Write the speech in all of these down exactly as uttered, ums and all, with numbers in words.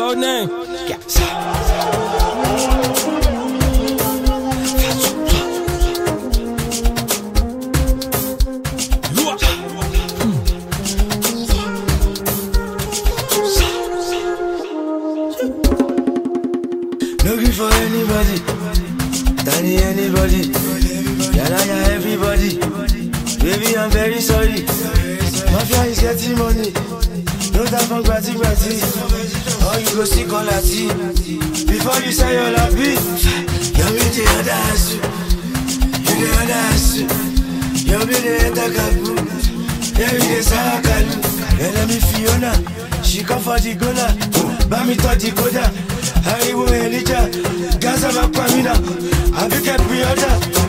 Code name. Looking for anybody, Danny anybody, Yala ya everybody. Baby, I'm very sorry. Mafia is getting money. No time for gratty gratty. Or you go see colati. Before you say your lappy, you'll be the other ass. You the other ass. You'll be the other kabu. Yeah, you the Sarakalu. And let me Fiona. She come for the gona. Bami to the coda. Haribo Elijah. Gaza Makwamina. Have you kept me other?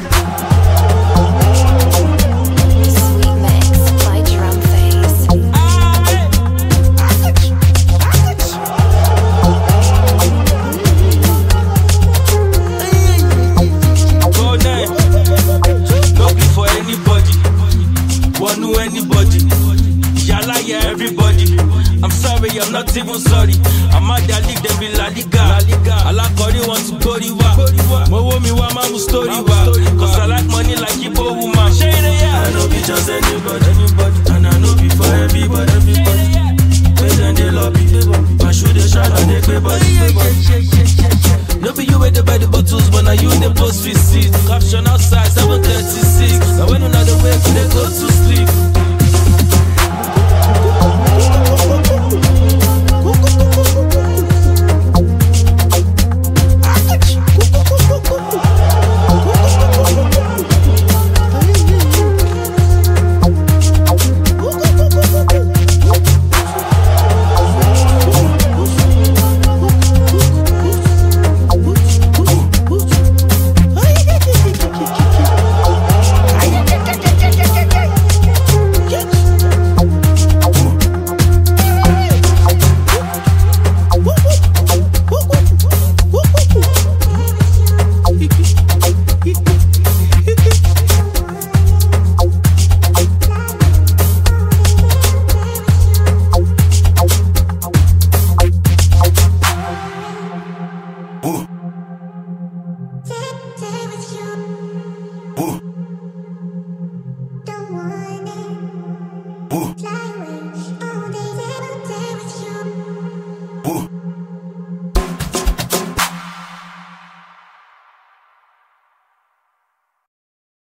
Anybody, yalla yeah everybody. I'm sorry, I'm not even sorry. I'm at the league, they be La Liga. I like Kori, want to go riwa. Mo mi wa ma mu story wa. Cause I like money like Igbo woman. Shade yeah. I know be just anybody, anybody, and I know be for everybody, everybody. Present the lobby, my